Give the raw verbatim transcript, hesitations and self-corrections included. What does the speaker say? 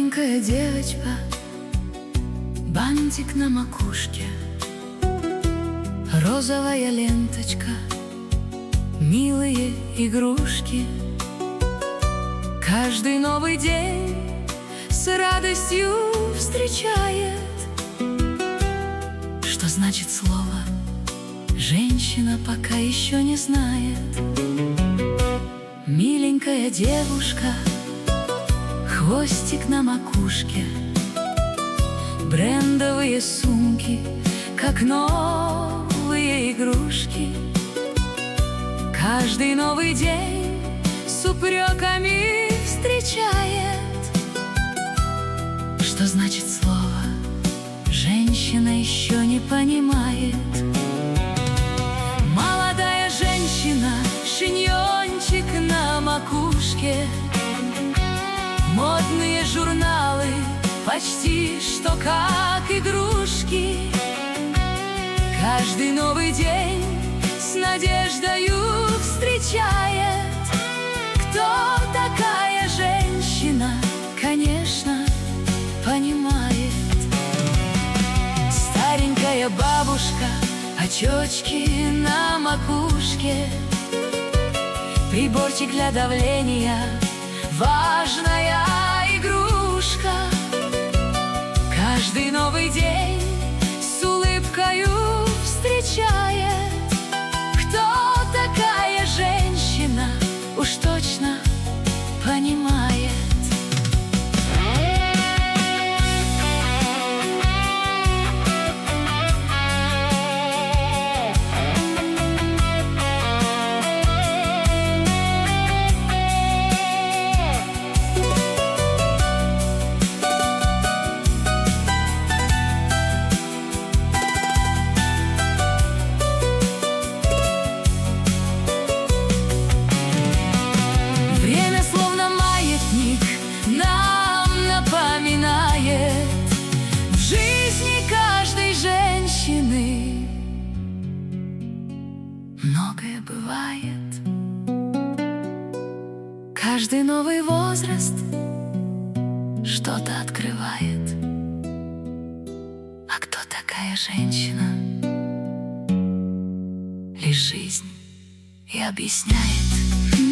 Маленькая девочка, бантик на макушке, розовая ленточка, милые игрушки. Каждый новый день с радостью встречает. Что значит слово «женщина» пока еще не знает. Миленькая девушка, хвостик на макушке, брендовые сумки, как новые игрушки. Каждый новый день с упреками встречает. Что значит слово «женщина» еще не понимает. Молодая женщина, шиньончик на макушке, модные журналы почти что как игрушки. Каждый новый день с надеждою встречает. Кто такая женщина, конечно, понимает. Старенькая бабушка, очечки на макушке, приборчик для давления, важная игрушка. Каждый новый день с улыбкою встречает. Кто такая женщина, уж точно понимает. В жизни каждой женщины многое бывает. Каждый новый возраст что-то открывает. А кто такая женщина? Лишь жизнь и объясняет.